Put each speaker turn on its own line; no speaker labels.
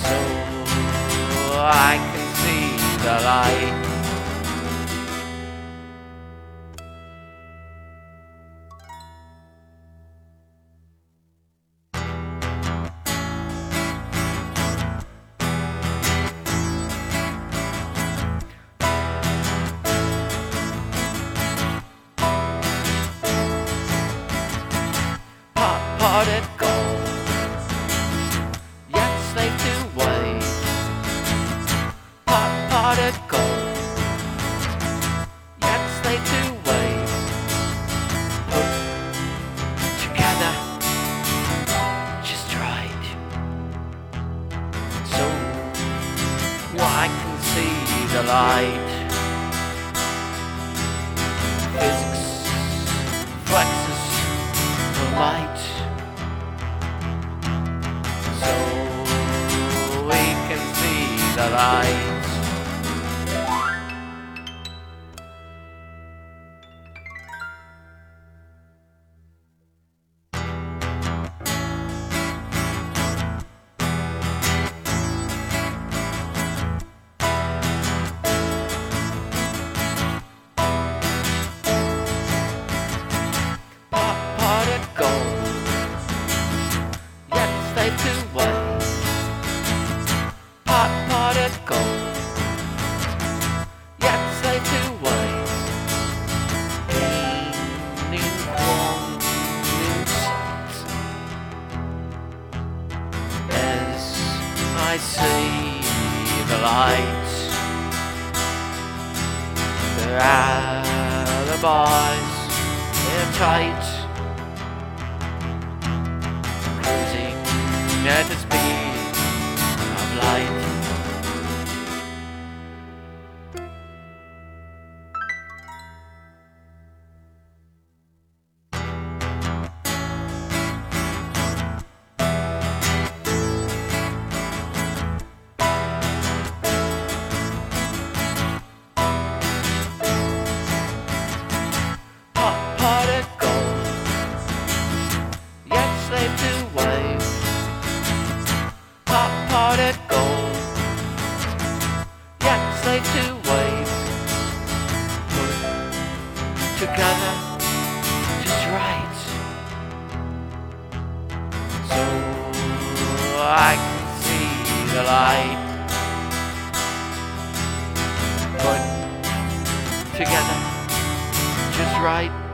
so I can see the light. Hot-hearted gold, yet slave to wait. Hot-hearted gold, yet slave to wait. Put together just right, so I can see the light. Physics flexes the light, so we can see the light. Hot-hearted gold, yet slave to wait. Hot-hearted gold, yet slave to wait. Gaining new sight as I see the light. Their alibis, they're tight, cruising at the speed of light. Hot-hearted gold, yet slave to wait. Hot-hearted gold, yet slave to wait. Put together just right, so I can see the light. Put together just right.